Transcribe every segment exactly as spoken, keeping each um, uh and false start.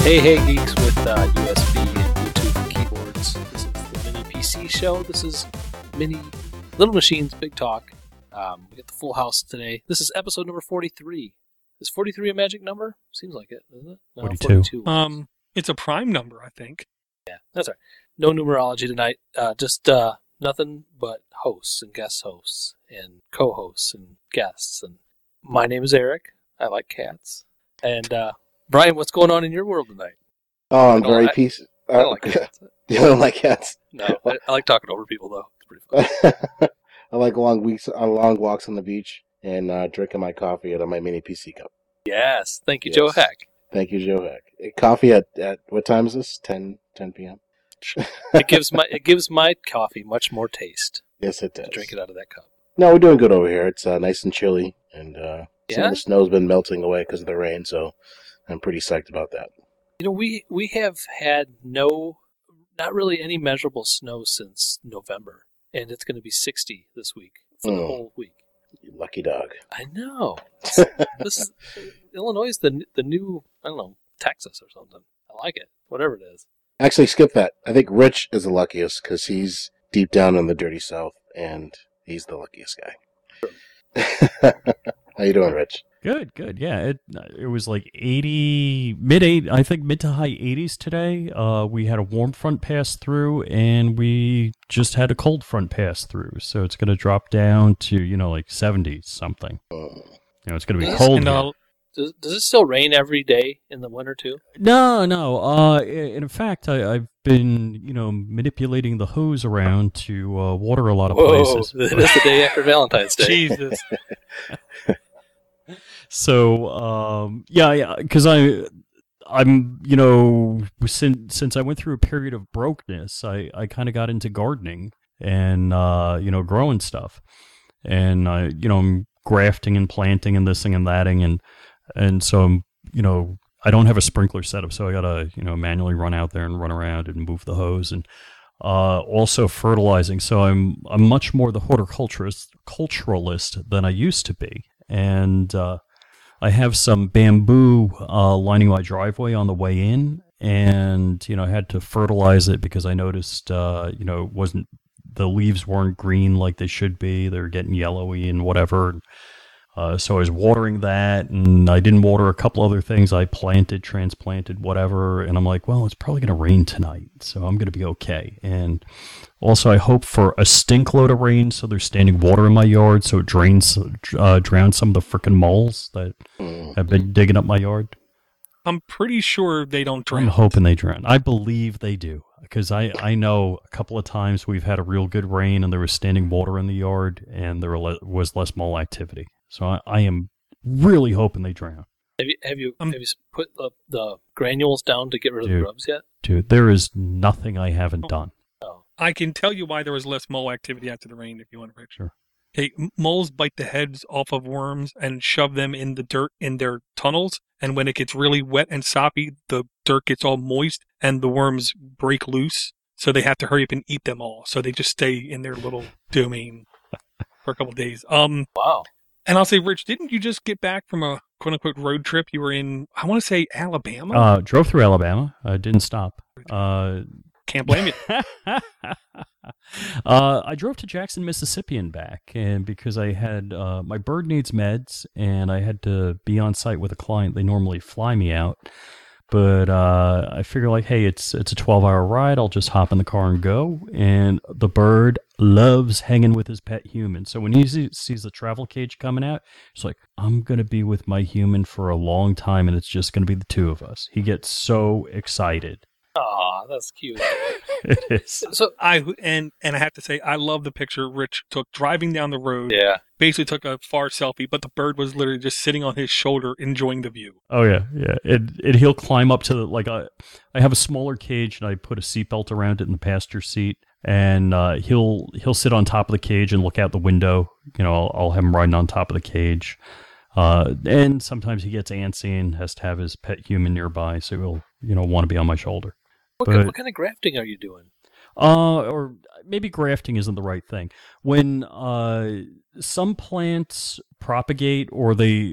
Hey, hey, geeks with uh, U S B and Bluetooth keyboards. This is the Mini P C show. This is Mini Little Machines, Big Talk. Um, we got the full house today. This is episode number forty-three. Is forty-three a magic number? Seems like it, isn't it? No, forty-two. forty-two. Um, it's a prime number, I think. Yeah, that's all right. No numerology tonight. Uh, just uh, nothing but hosts and guest hosts and co-hosts and guests. And my name is Eric. I like cats. And uh, Brian, what's going on in your world tonight? Oh, I'm I very I, peace. I don't like cats. You don't like cats? No, I, I like talking over people though. It's pretty fun. I like long weeks on long walks on the beach and uh, drinking my coffee out of my mini P C cup. Yes, thank you, Yes. Joe Heck. Thank you, Joe Heck. Uh, Coffee at, at what time is this? ten p.m. It gives my it gives my coffee much more taste Yes, it to does. drink it out of that cup. No, we're doing good over here. It's uh, nice and chilly, and uh, some Yeah? of the snow's been melting away because of the rain, so I'm pretty psyched about that. You know, we we have had no, not really any measurable snow since November, and it's going to be sixty this week for the Mm. whole week. You lucky dog. I know. This is Illinois is the the new I don't know Texas or something. I like it. Whatever it is. Actually, skip that. I think Rich is the luckiest because he's deep down in the dirty South, and he's the luckiest guy. How you doing, Rich? Good, good. Yeah, it it was like eighty, mid eight, I think mid to high eighties today. Uh, we had a warm front pass through, and we just had a cold front pass through. So it's going to drop down to you know like seventy something. Mm. You know, it's going to be Yes, cold. And here. uh, Does, does it still rain every day in the winter too? No, no. Uh, in fact, I, I've been you know manipulating the hose around to uh, water a lot of Whoa, places. that's the day after Valentine's Day. Jesus. So, um, yeah, yeah, because I, I'm, you know, since since I went through a period of brokenness, I, I kind of got into gardening and uh, you know, growing stuff, and I, you know, I'm grafting and planting and this thing and thatting, and and so I'm, you know, I don't have a sprinkler setup, so I gotta, you know, manually run out there and run around and move the hose and. Uh, also fertilizing, so I'm I'm much more the horticulturist culturalist than I used to be, and uh, I have some bamboo uh, lining my driveway on the way in, and you know I had to fertilize it because I noticed uh, you know it wasn't the leaves weren't green like they should be; they're getting yellowy and whatever. Uh, so I was watering that, and I didn't water a couple other things I planted, transplanted, whatever. And I'm like, well, it's probably going to rain tonight, so I'm going to be okay. And also, I hope for a stink load of rain, so there's standing water in my yard, so it drains, uh, drowns some of the frickin' moles that Mm. have been digging up my yard. I'm pretty sure they don't drown. I'm hoping they drown. I believe they do, because I, I know a couple of times we've had a real good rain, and there was standing water in the yard, and there was less mole activity. So I, I am really hoping they drown. Have you have you Um, have you put the, the granules down to get rid of the Dude. grubs yet? Dude, there is nothing I haven't done. Oh, I can tell you why there was less mole activity after the rain if you want to, Rich. Sure. Okay, m- moles bite the heads off of worms and shove them in the dirt in their tunnels. And when it gets really wet and soppy, the dirt gets all moist and the worms break loose. So they have to hurry up and eat them all. So they just stay in their little domain for a couple of days. Um, wow. And I'll say, Rich, didn't you just get back from a quote unquote road trip? You were in, I want to say, Alabama? Uh, drove through Alabama. I didn't stop. Uh, Can't blame you. uh, I drove to Jackson, Mississippi and back, and because I had uh, my bird needs meds, and I had to be on site with a client. They normally fly me out, but uh, I figure like, hey, it's it's a twelve hour ride. I'll just hop in the car and go. And the bird loves hanging with his pet human. So when he see- sees the travel cage coming out, he's like, I'm gonna be with my human for a long time, and it's just gonna be the two of us. He gets so excited. Aw, that's cute. It is. So I and and I have to say I love the picture Rich took driving down the road. yeah, Basically took a far selfie, but the bird was literally just sitting on his shoulder enjoying the view. Oh yeah, yeah. It, it he'll climb up to the like I I have a smaller cage and I put a seatbelt around it in the passenger seat, and uh, he'll he'll sit on top of the cage and look out the window. You know, I'll, I'll have him riding on top of the cage, uh, and sometimes he gets antsy and has to have his pet human nearby, so he'll you know want to be on my shoulder. what, But- kind, what kind of grafting are you doing? Uh, or maybe grafting isn't the right thing. When uh, some plants propagate or they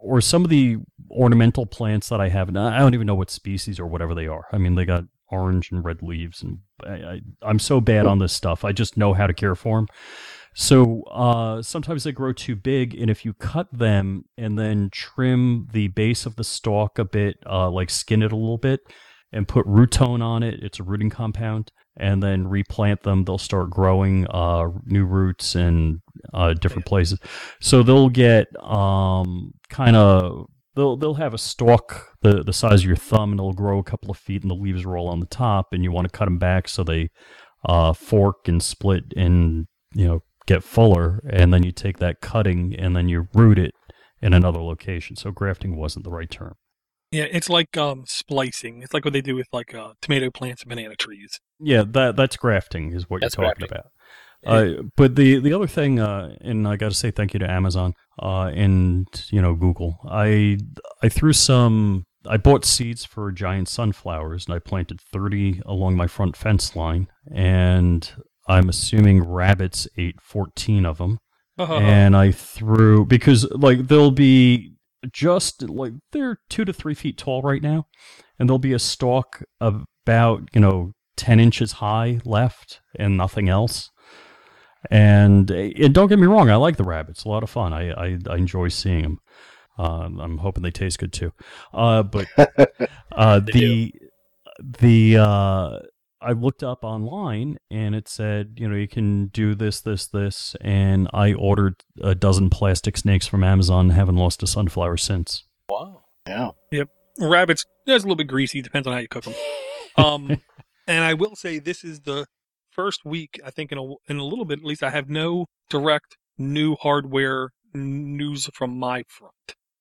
or some of the ornamental plants that I have, and I don't even know what species or whatever they are. I mean, they got orange and red leaves, and I, I, I'm so bad on this stuff. I just know how to care for them. So uh, sometimes they grow too big, and if you cut them and then trim the base of the stalk a bit, uh, like skin it a little bit, and put root tone on it, it's a rooting compound, and then replant them, they'll start growing uh, new roots in uh, different places. So they'll get um, kind of, they'll they'll have a stalk the, the size of your thumb, and it'll grow a couple of feet, and the leaves roll on the top, and you want to cut them back so they uh, fork and split and, you know, get fuller, and then you take that cutting and then you root it in another location. So grafting wasn't the right term. Yeah, it's like um, splicing. It's like what they do with like uh, tomato plants and banana trees. Yeah, that that's grafting is what That's you're talking grafting. about. Uh, but the, the other thing, uh, and I got to say thank you to Amazon uh, and you know Google. I I threw some. I bought seeds for giant sunflowers, and I planted thirty along my front fence line, and I'm assuming rabbits ate fourteen of them. And I threw, because like they'll be just like, they're two to three feet tall right now, and there'll be a stalk about, you know, ten inches high left and nothing else. And, and don't get me wrong, I like the rabbits. A lot of fun. I, I, I enjoy seeing them. Uh, I'm hoping they taste good too. Uh, but uh, the, the, uh, I looked up online and it said, you know, you can do this, this, this, and I ordered a dozen plastic snakes from Amazon and haven't lost a sunflower since. Wow. Yeah. Yep. Rabbits, that's a little bit greasy. Depends on how you cook them. Um, and I will say this is the first week, I think in a, in a little bit, at least I have no direct new hardware news from my front.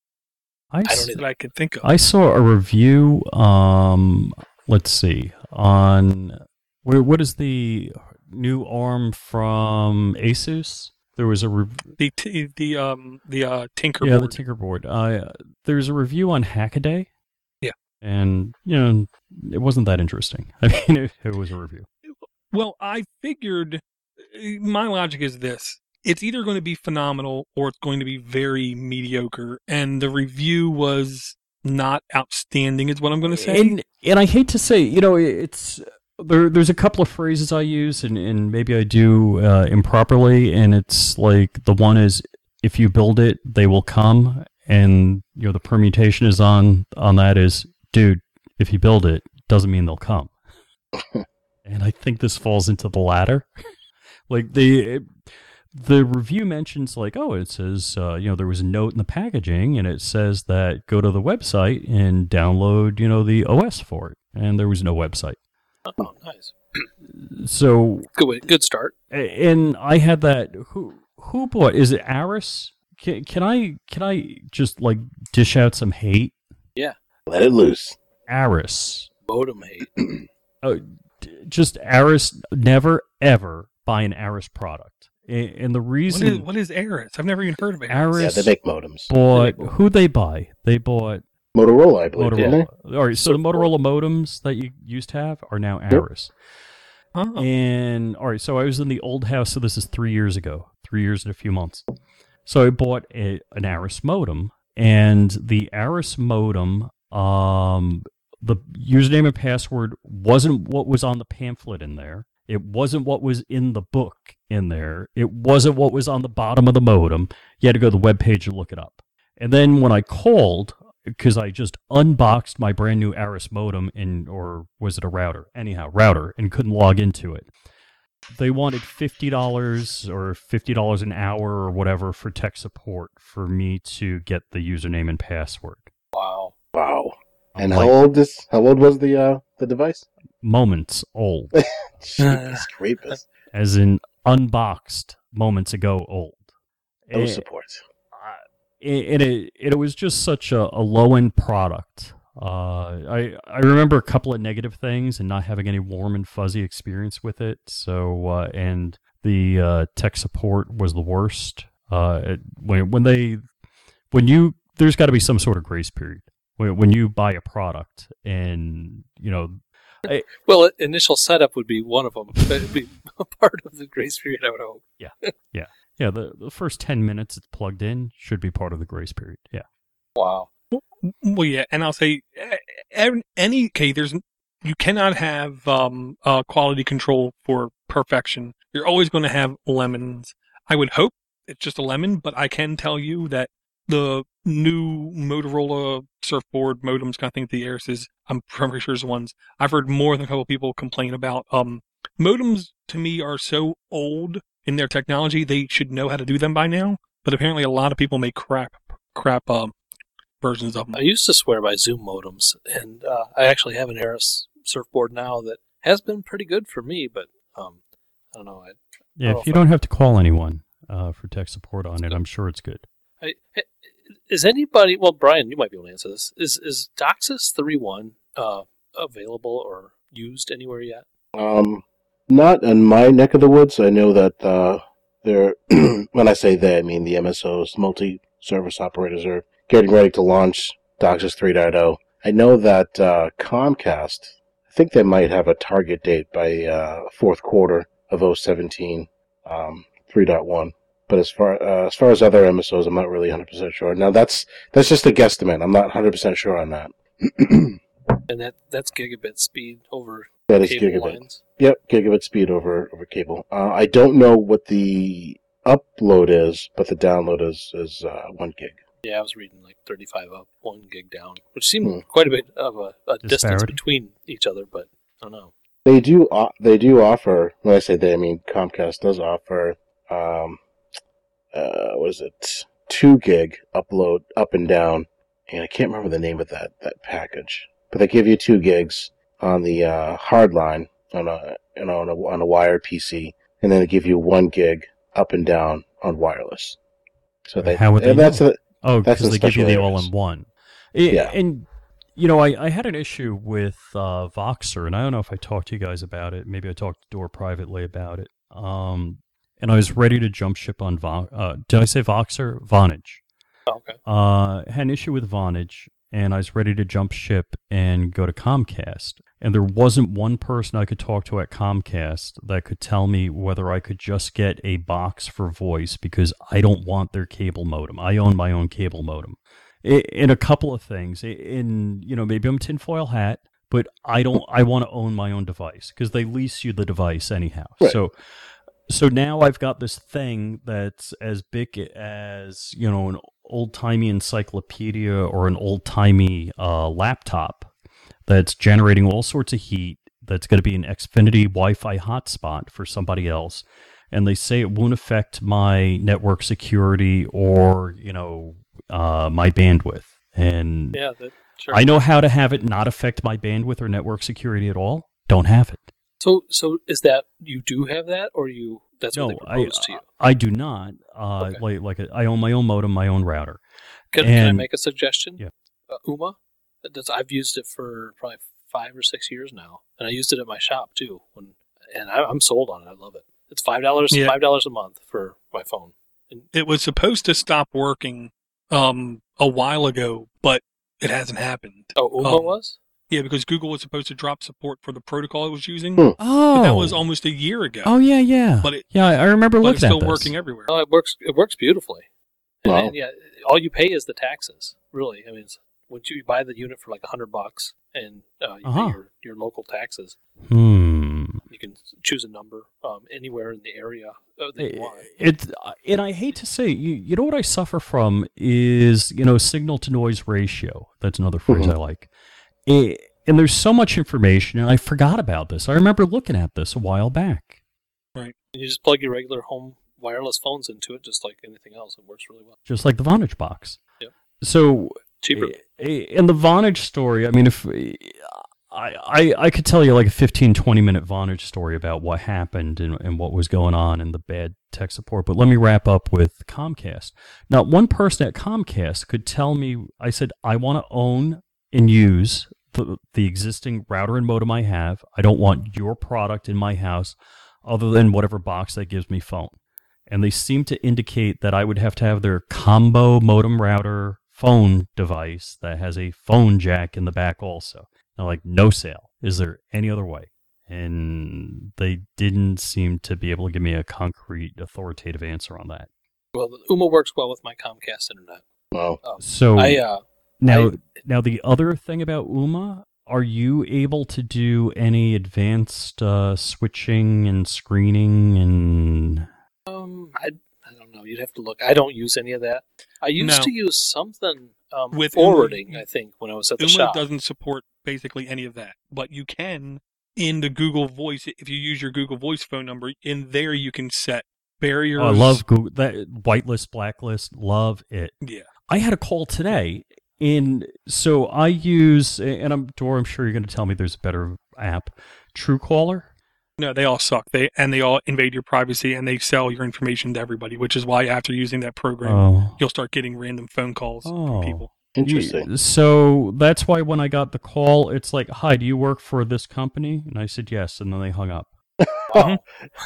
I, I don't s- either. That I could think of. I saw a review, um, let's see, on, where, what is the new arm from Asus? There was a re- The t- the um the uh Tinker yeah, board. the Tinkerboard. Uh, there's a review on Hackaday. Yeah. And, you know, it wasn't that interesting. I mean, it, it was a review. Well, I figured my logic is this. It's either going to be phenomenal or it's going to be very mediocre. And the review was not outstanding is what I'm going to say. And and I hate to say, you know, it's there. There's a couple of phrases I use, and, and maybe I do uh, improperly. And it's like the one is, if you build it, they will come. And you know, the permutation is on on that is, dude, if you build it, doesn't mean they'll come. And I think this falls into the latter. Like the the review mentions, like, oh, it says, uh, you know, there was a note in the packaging, and it says that go to the website and download, you know, the O S for it. And there was no website. Oh, nice. So, Good way, good start. and I had that. Who who bought? Is it Aris? Can, can I can I just like dish out some hate? Let it loose. Aris. Modem hate. Oh, d- just Aris. Never ever buy an Aris product. A- And the What reason is, what is Aris? I've never even heard of Aris. Aris Yeah, they make modems. bought, who they buy? They bought Motorola, I believe, didn't they? Motorola. All right, so the Motorola modems that you used to have are now Aris. Oh. And all right, so I was in the old house. So this is three years ago, three years and a few months. So I bought a, an Aris modem, and the Aris modem, um, the username and password wasn't what was on the pamphlet in there. It wasn't what was in the book in there. It wasn't what was on the bottom of the modem. You had to go to the webpage and look it up. And then when I called, because I just unboxed my brand new Aris modem, in, or was it a router? Anyhow, router, and couldn't log into it. They wanted fifty dollars or fifty dollars an hour or whatever for tech support for me to get the username and password. Wow. Wow. I'm And like, how old is how old was the uh the device? moments old, Jeepers creepers. as in unboxed moments ago old. No Eh, support. and it, it was just such a, a low-end product. Uh, I I remember a couple of negative things and not having any warm and fuzzy experience with it. So uh, and the uh, tech support was the worst. Uh, it, when when they when you there's got to be some sort of grace period when when you buy a product, and you know. Well, initial setup would be one of them. But it'd be a part of the grace period, I would hope. Yeah, the, the first ten minutes it's plugged in should be part of the grace period. Yeah. Wow. Well, yeah, and I'll say eh, eh, any okay. There's you cannot have um, uh, quality control for perfection. You're always going to have lemons. I would hope it's just a lemon, but I can tell you that the new Motorola surfboard modems, I think the Ares is, I'm pretty sure is the ones I've heard more than a couple people complain about. Um, modems to me are so old in their technology; they should know how to do them by now. But apparently, a lot of people make crap, crap um, versions of them. I used to swear by Zoom modems, and uh, I actually have an Ares surfboard now that has been pretty good for me, but um, I don't know. I, Yeah, I don't if you know don't have to call anyone uh, for tech support on it, I'm sure it's good. I, is anybody, well, Brian, you might be able to answer this. Is is DOCSIS three point one uh, available or used anywhere yet? Um, not in my neck of the woods. I know that uh, they're, when I say they, I mean the M S Os, multi-service operators, are getting ready to launch DOCSIS three point oh. I know that uh, Comcast, I think they might have a target date by uh, fourth quarter of oh seventeen, um, three point one. But as far uh, as far as other M S Os, I'm not really one hundred percent sure. Now, that's that's just a guesstimate. I'm not one hundred percent sure on that. And that that's gigabit speed over That is cable gigabit. lines. Yep, gigabit speed over over cable. Uh, I don't know what the upload is, but the download is is uh, one gig. Yeah, I was reading like thirty-five up, one gig down, which seemed Hmm. quite a bit of a, a distance Disparity. between each other, but I don't know. They do uh, they do offer. When I say they, I mean Comcast does offer. Um, uh, what is it? Two gig upload up and down, and I can't remember the name of that that package. But they give you two gigs on the uh, hard line on a you know on a on a wired P C, and then they give you one gig up and down on wireless. So they How would they and that's know? a, Oh, That's because in they give you special the areas. all-in-one. I- Yeah. And, you know, I, I had an issue with uh, Voxer, and I don't know if I talked to you guys about it. Maybe I talked to Dor privately about it. Um, and I was ready to jump ship on Vo- uh Did I say Voxer? Vonage. Oh, okay. Uh, had an issue with Vonage, and I was ready to jump ship and go to Comcast. And there wasn't one person I could talk to at Comcast that could tell me whether I could just get a box for voice, because I don't want their cable modem. I own my own cable modem. I- In a couple of things, I- in, you know, maybe I'm tinfoil hat, but I don't. I want to own my own device because they lease you the device anyhow. Right. So. So now I've got this thing that's as big as, you know, an old-timey encyclopedia or an old-timey uh, laptop that's generating all sorts of heat, that's going to be an Xfinity Wi-Fi hotspot for somebody else. And they say it won't affect my network security or, you know, uh, my bandwidth. And Yeah, that, sure. I know how to have it not affect my bandwidth or network security at all. Don't have it. So, so is that you do have that, or you? That's what No, they I, proposed to you. I do not. Uh, Okay. Like, like a, I own my own modem, my own router. Can, can I and- make a suggestion? Yeah. Uh, Uma, that's, I've used it for probably five or six years now, and I used it at my shop too. When and I, I'm sold on it. I love it. It's five dollars, Yeah. five dollars a month for my phone. And It was supposed to stop working um, a while ago, but it hasn't happened. oh, Uma Um, was. Yeah, because Google was supposed to drop support for the protocol it was using, Hmm. Oh, but that was almost a year ago. Oh yeah, yeah. But it- yeah, I remember but looking it's still at this. working everywhere. Oh, it works. It works beautifully. And, Wow. and yeah, all you pay is the taxes. Really, I mean, it's, once you buy the unit for like a hundred bucks, and uh, you Uh-huh. pay your, your local taxes, Hmm. you can choose a number um, anywhere in the area uh, that you want. It, and I hate to say, you, you know what I suffer from is, you know, signal to noise ratio. That's another phrase Mhm. I like. It, and there's so much information, and I forgot about this. I remember looking at this a while back. And you just plug your regular home wireless phones into it, just like anything else. It works really well. Just like the Vonage box. Yep. So, Cheaper. i- i- in the Vonage story, I mean, if I, I, I could tell you like a fifteen, twenty minute Vonage story about what happened and, and what was going on and the bad tech support, but let me wrap up with Comcast. Now, one person at Comcast could tell me, I said, I want to own and use the, the existing router and modem I have. I don't want your product in my house other than whatever box that gives me phone. And they seem to indicate that I would have to have their combo modem router phone device that has a phone jack in the back also. And I'm like, no sale. Is there any other way? And they didn't seem to be able to give me a concrete, authoritative answer on that. Well, the Uma works well with my Comcast internet. Wow. Um, So I uh, now, I- now the other thing about Uma, are you able to do any advanced uh, switching and screening and? um, I I don't know. You'd have to look. I don't use any of that. I used No. to use something um, With forwarding. Uma- I think when I was at the Uma shop. doesn't support basically any of that, but you can in the Google Voice. If you use your Google Voice phone number, in there you can set barriers. Oh, I love Google, that whitelist, blacklist. Love it. Yeah. I had a call today, and so I use, and I'm Dor, I'm sure you're going to tell me there's a better app, Truecaller. No, they all suck. They and they all invade your privacy and they sell your information to everybody, which is why after using that program, Oh, you'll start getting random phone calls Oh. from people. Interesting. You- so that's why when I got the call, it's like, "Hi, do you work for this company?" And I said yes, and then they hung up. Wow.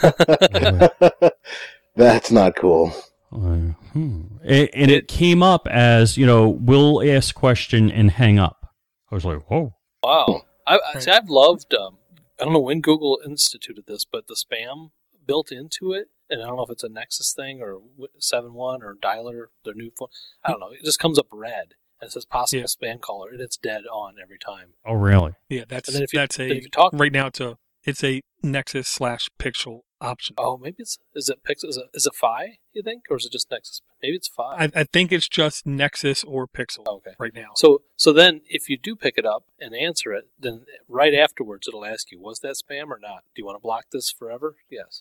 That's not cool. Uh, hmm. And, and it came up as, you know, we'll ask question and hang up. I was like, whoa. Wow. I, I Right. see, I've loved. Um, I don't know when Google instituted this, but the spam built into it, and I don't know if it's a Nexus thing or seven one or Dialer, their new phone. I don't know. It just comes up red and it says possible Yeah. spam caller, and it's dead on every time. Oh, really? Yeah, that's And then if you, that's then a if you talk, right now it's a it's a Nexus slash Pixel option. oh, maybe it's is it Pix? Is it is it Fi? You think, or is it just Nexus? Maybe it's Fi. I, I think it's just Nexus or Pixel okay. right now. So so then if you do pick it up and answer it, then right afterwards it'll ask you, was that spam or not? Do you want to block this forever? Yes.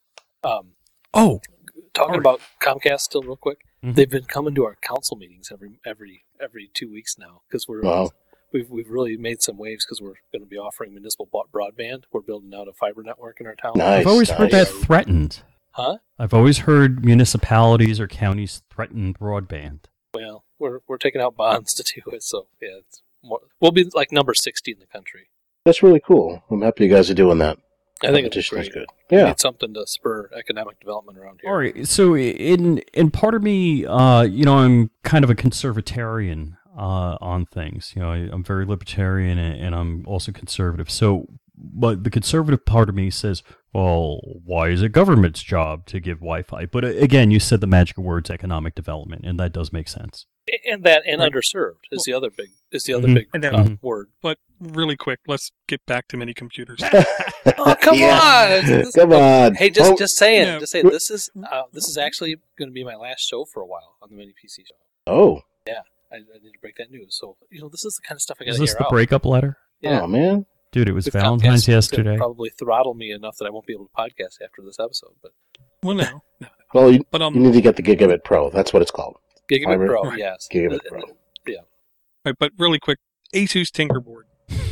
Um, Oh. talking Alright. about Comcast still real quick. Mhm. They've been coming to our council meetings every every every two weeks now because we're Wow. we've we've really made some waves because we're going to be offering municipal bo- broadband. We're building out a fiber network in our town. Nice. I've always heard nice. that threatened. Huh? I've always heard municipalities or counties threaten broadband. Well, we're we're taking out bonds to do it. So yeah, it's more, we'll be like number sixty in the country. That's really cool. I'm happy you guys are doing that. I think it's Competition is great. good. We Yeah. need something to spur economic development around here. All right. So in in part of me, uh, you know, I'm kind of a conservatarian uh, on things. You know, I, I'm very libertarian and, and I'm also conservative. So, but the conservative part of me says, well, why is it government's job to give Wi-Fi? But uh, again, you said the magic words economic development, and that does make sense. And that and Right. underserved is the other big is the other Mhm. big And then- uh, Mhm. word. But really quick, let's get back to mini computers. Oh, come Yeah. on! This- Come on. Hey, just Oh, just saying, Yeah. just saying. This is uh, this is actually going to be my last show for a while on the Mini P C show. oh. I, I need to break that news. So you know, this is the kind of stuff I got Is to this hear the out. breakup letter? Yeah, Oh, man. Dude, it was If Valentine's Comcast could yesterday. Probably throttle me enough that I won't be able to podcast after this episode. But Well, no, no. Well, you, But you um, need to get the Gigabit Pro. That's what it's called. Gigabit Fiber- Pro, Right. yes, Gigabit Uh, Pro. yeah. right, but really quick, Asus Tinkerboard.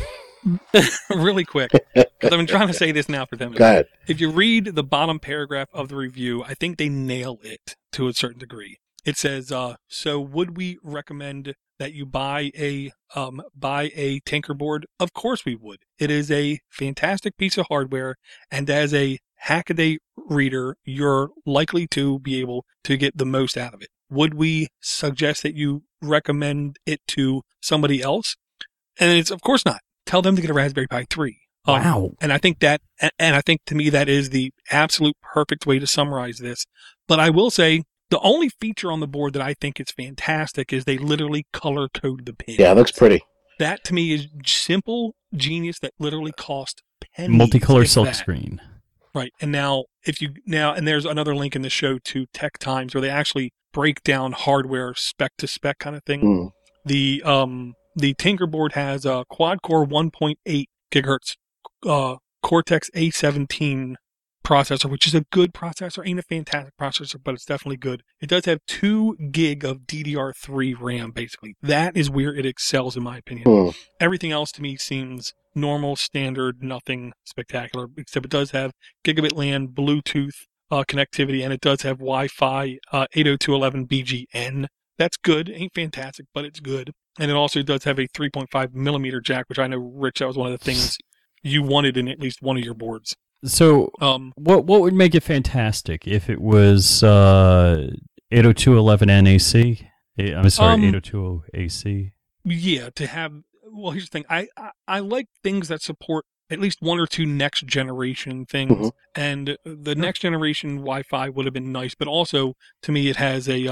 really quick, because I've been trying to say this now for them. Go ahead. If you read the bottom paragraph of the review, I think they nail it to a certain degree. It says, uh, so would we recommend that you buy a um, buy a Tinkerboard? Of course we would. It is a fantastic piece of hardware, and as a Hackaday reader, you're likely to be able to get the most out of it. Would we suggest that you recommend it to somebody else? And it's of course not. Tell them to get a Raspberry Pi three. Um, Wow. and I think that, and I think to me that is the absolute perfect way to summarize this. But I will say the only feature on the board that I think is fantastic is they literally color code the pins. Yeah, it looks pretty. That to me is simple genius that literally cost pennies. Multicolor if silk that. screen. Right. And now if you now and there's another link in the show to Tech Times where they actually break down hardware spec to spec kind of thing. Mm. The um the Tinkerboard has a quad core one point eight gigahertz uh Cortex A seventeen processor, which is a good processor. Ain't a fantastic processor, but it's definitely good. It does have two gig of D D R three RAM, basically. That is where it excels, in my opinion. Mm. Everything else to me seems normal, standard, nothing spectacular, except it does have gigabit LAN, Bluetooth uh, connectivity, and it does have Wi-Fi uh, eight oh two dot eleven B G N. That's good. Ain't fantastic, but it's good. And it also does have a three point five millimeter jack, which I know, Rich, that was one of the things you wanted in at least one of your boards. So Um, what what would make it fantastic if it was uh, eight oh two dot eleven N A C? Eh, I'm sorry, Um, eight oh two A C. yeah, to have, well, here's the thing. I, I, I like things that support at least one or two next generation things. Mhm. And the next generation Wi-Fi would have been nice, but also to me, it has a, um,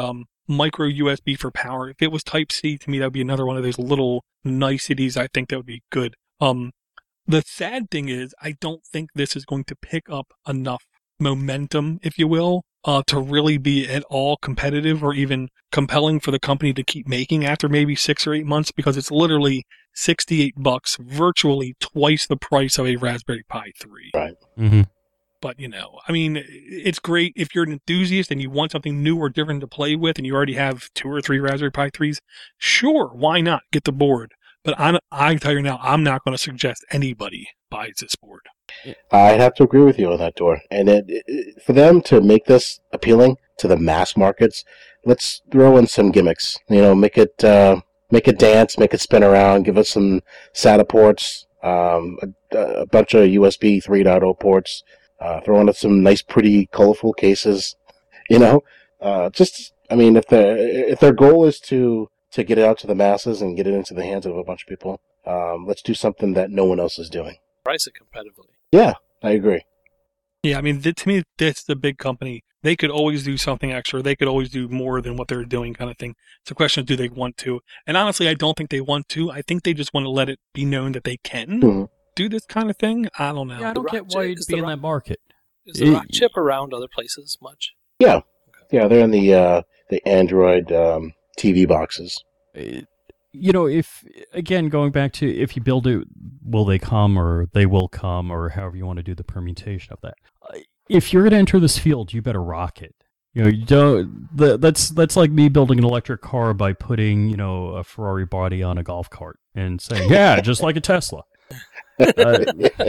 micro U S B for power. If it was Type C, to me, that would be another one of those little niceties. I think that would be good. Um, the sad thing is, I don't think this is going to pick up enough momentum, if you will, uh, to really be at all competitive or even compelling for the company to keep making after maybe six or eight months, because it's literally sixty-eight bucks, virtually twice the price of a Raspberry Pi three. Right. Mm-hmm. But, you know, I mean, it's great if you're an enthusiast and you want something new or different to play with and you already have two or three Raspberry Pi threes. Sure, why not get the board? But I'm, I tell you now, I'm not going to suggest anybody buys this board. I'd have to agree with you on that, Dor. And it, it, for them to make this appealing to the mass markets, let's throw in some gimmicks. You know, make it uh, make it dance, make it spin around, give us some SATA ports, um, a, a bunch of U S B three point oh ports, uh, throw in some nice, pretty, colorful cases. You know, uh, just I mean, if the if their goal is to to get it out to the masses and get it into the hands of a bunch of people, um, let's do something that no one else is doing. Price it competitively. Yeah, I agree. Yeah, I mean, th- to me, that's the big company. They could always do something extra. They could always do more than what they're doing, kind of thing. It's a question of do they want to? And honestly, I don't think they want to. I think they just want to let it be known that they can Mhm. do this kind of thing. I don't know. Yeah, I don't The get rock why chip- you'd is be the in rock- that market. Is the It- rock chip around other places much? Yeah, yeah, they're in the uh, the Android um, T V boxes. Uh, You know, if, again, going back to if you build it, will they come or they will come or however you want to do the permutation of that. Uh, If you're going to enter this field, you better rock it. You know, you don't, the, that's, that's like me building an electric car by putting, you know, a Ferrari body on a golf cart and saying, yeah, just like a Tesla. Uh,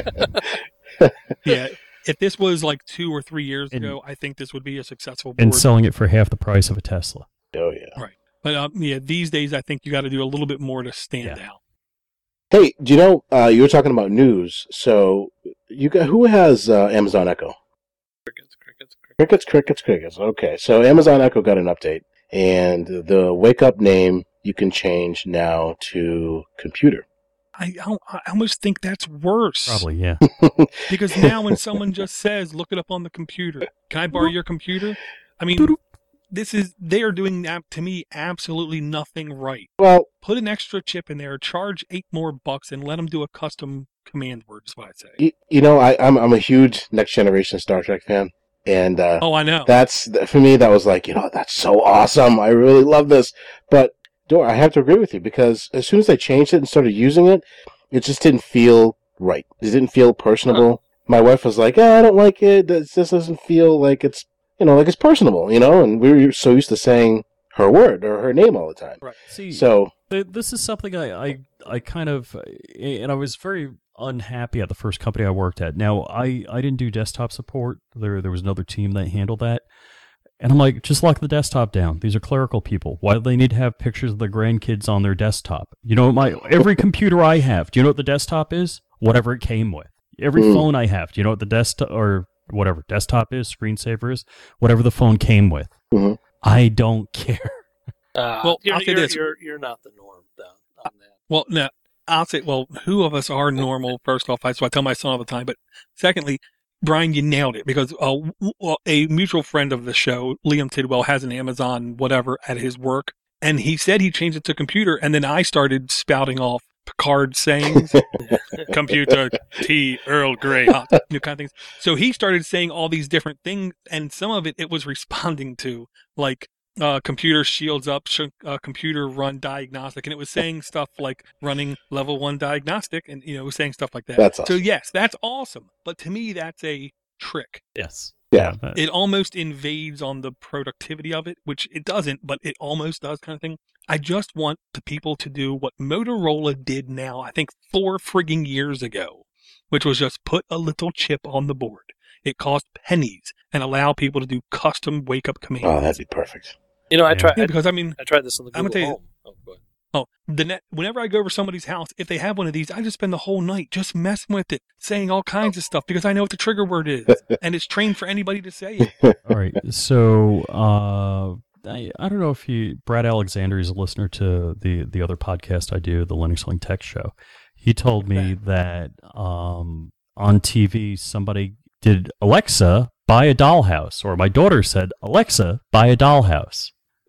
Yeah, if this was like two or three years And- ago, I think this would be a successful board. and selling it for half the price of a Tesla. Oh, yeah. But um, yeah, these days I think you got to do a little bit more to stand Yeah. out. Hey, do you know, uh, you were talking about news, so you got, who has uh, Amazon Echo? Crickets, crickets, crickets. Crickets, crickets, crickets. Okay, so Amazon Echo got an update, and the wake-up name you can change now to computer. I, I I almost think that's worse. Probably, yeah. Because now when someone just says, look it up on the computer, can I borrow your computer? I mean, this is, they are doing, that, to me, absolutely nothing right. Well, Put an extra chip in there, charge eight more bucks, and let them do a custom command word, is what I say. you, you know, I, I'm I'm a huge Next Generation Star Trek fan, and uh, Oh, I know. that's, for me, that was like, you know, that's so awesome. I really love this. But, Dor, I have to agree with you, because as soon as I changed it and started using it, it just didn't feel right. It didn't feel personable. My wife was like, eh, I don't like it. This this doesn't feel like it's, you know, like it's personable, you know? And we were so used to saying her word or her name all the time. Right. See, So, th- this is something I, I, I kind of, and I was very unhappy at the first company I worked at. Now, I, I didn't do desktop support. There, there was another team that handled that. And I'm like, just lock the desktop down. These are clerical people. Why do they need to have pictures of their grandkids on their desktop? You know, my every computer I have, do you know what the desktop is? Whatever it came with. Every Mm. phone I have, do you know what the desktop, or whatever desktop is, screensaver is? Whatever the phone came with. Mhm. I don't care. Uh, Well, you're, I'll say you're, this. You're, you're not the norm down on that. Well, no, I'll say, well, who of us are normal, first off? That's what I tell my son all the time. But secondly, Brian, you nailed it, because uh, w- a mutual friend of the show, Liam Tidwell, has an Amazon whatever at his work, and he said he changed it to computer, and then I started spouting off Picard sayings, computer, tea, Earl Grey, hot, you know, kind of things. So he started saying all these different things, and some of it it was responding to, like, uh, computer shields up, sh- uh, computer run diagnostic, and it was saying stuff like running level one diagnostic, and you know, it was saying stuff like that. That's So awesome. yes, that's awesome, but to me, that's a trick. Yes. Yeah. that- It almost invades on the productivity of it, which it doesn't, but it almost does, kind of thing. I just want the people to do what Motorola did now, I think four frigging years ago, which was just put a little chip on the board. It cost pennies and allow people to do custom wake up commands. Oh, that'd be perfect. You know, I Yeah. tried. yeah, I, because I mean, I tried this on the I'm gonna Google tell you- Home. Oh, go ahead. oh, the net. Whenever I go over somebody's house, if they have one of these, I just spend the whole night just messing with it, saying all kinds of stuff because I know what the trigger word is, and it's trained for anybody to say it. All right. So uh, I I don't know if you Brad Alexander is a listener to the the other podcast I do, the Linux Link Tech Show. He told me that um, on T V somebody did Alexa buy a dollhouse, or my daughter said Alexa buy a dollhouse.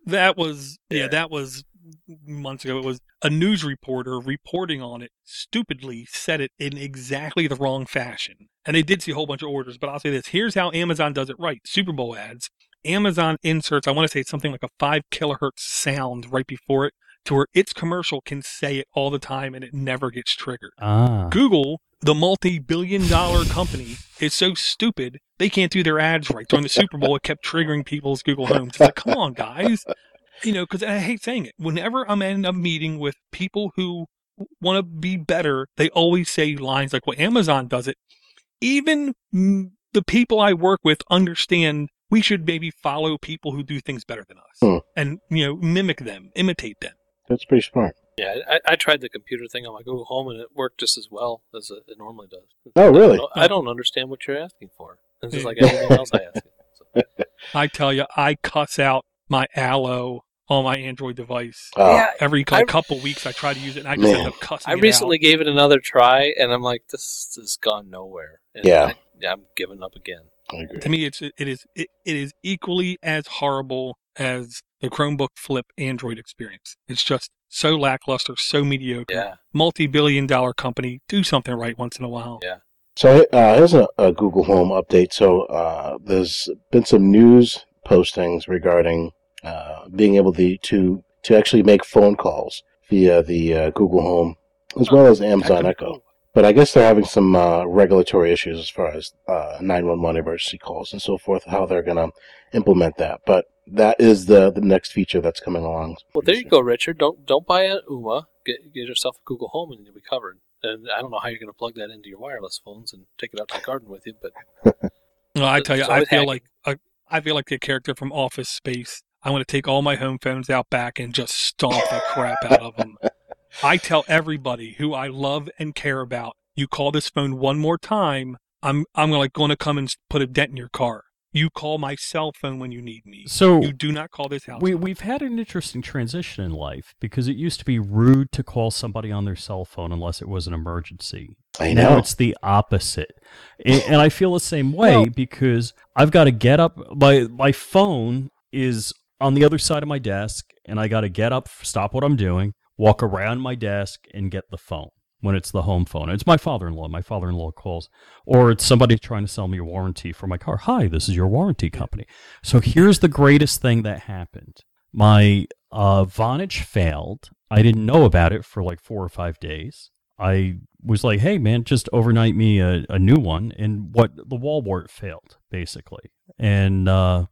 That was, yeah, Yeah. that was months ago. It was a news reporter reporting on it, stupidly said it in exactly the wrong fashion. And they did see a whole bunch of orders, but I'll say this. Here's how Amazon does it right. Super Bowl ads. Amazon inserts, I want to say it's something like a five kilohertz sound right before it to where its commercial can say it all the time and it never gets triggered. Ah. Google, the multi-billion dollar company, is so stupid they can't do their ads right. During the Super Bowl, it kept triggering people's Google Homes. It's like, come on, guys. You know, because I hate saying it. Whenever I'm in a meeting with people who want to be better, they always say lines like, well, Amazon does it. Even mm, the people I work with understand we should maybe follow people who do things better than us Hmm. and, you know, mimic them, imitate them. That's pretty smart. Yeah, I, I tried the computer thing on my Google Home, and it worked just as well as it, it normally does. Oh, really? I don't, I don't understand what you're asking for. It's just like everything else I ask you. So. I tell you, I cuss out my Allo on my Android device. Oh, Yeah, Every I- couple weeks, I try to use it, and I just Man. end up cussing I it recently out. gave it another try, and I'm like, this has gone nowhere. And Yeah. I, yeah, I'm giving up again. I agree. To me, it's it is it, it is equally as horrible as the Chromebook Flip Android experience. It's just so lackluster, so mediocre. Yeah. Multi-billion dollar company, do something right once in a while. Yeah. So uh, here's a, a Google Home update. So uh, there's been some news postings regarding uh, being able to, to to actually make phone calls via the uh, Google Home as well as Amazon Echo. But I guess they're having some uh, regulatory issues as far as uh, nine one one emergency calls and so forth, how they're going to implement that. But that is the, the next feature that's coming along. Well, there you go, Richard. Don't don't buy an Uma. Get get yourself a Google Home, and you'll be covered. And I don't know how you're going to plug that into your wireless phones and take it out to the garden with you, but Well, I tell you, It's I always feel hacking. like a, I feel like the character from Office Space. I want to take all my home phones out back and just stomp the crap out of them. I tell everybody who I love and care about, you call this phone one more time, I'm I'm like going to come and s- put a dent in your car. You call my cell phone when you need me. So You do not call this house. we phone. we've had an interesting transition in life because it used to be rude to call somebody on their cell phone unless it was an emergency. I Now know. it's the opposite, and, and I feel the same way Well- because I've got to get up. My my phone is on the other side of my desk, and I got to get up, stop what I'm doing, walk around my desk, and get the phone when it's the home phone. It's my father-in-law. My father-in-law calls, or it's somebody trying to sell me a warranty for my car. Hi, this is your warranty company. So here's the greatest thing that happened. My uh, Vonage failed. I didn't know about it for like four or five days. I was like, hey, man, just overnight me a, a new one. And what the wall wart failed, basically. And uh,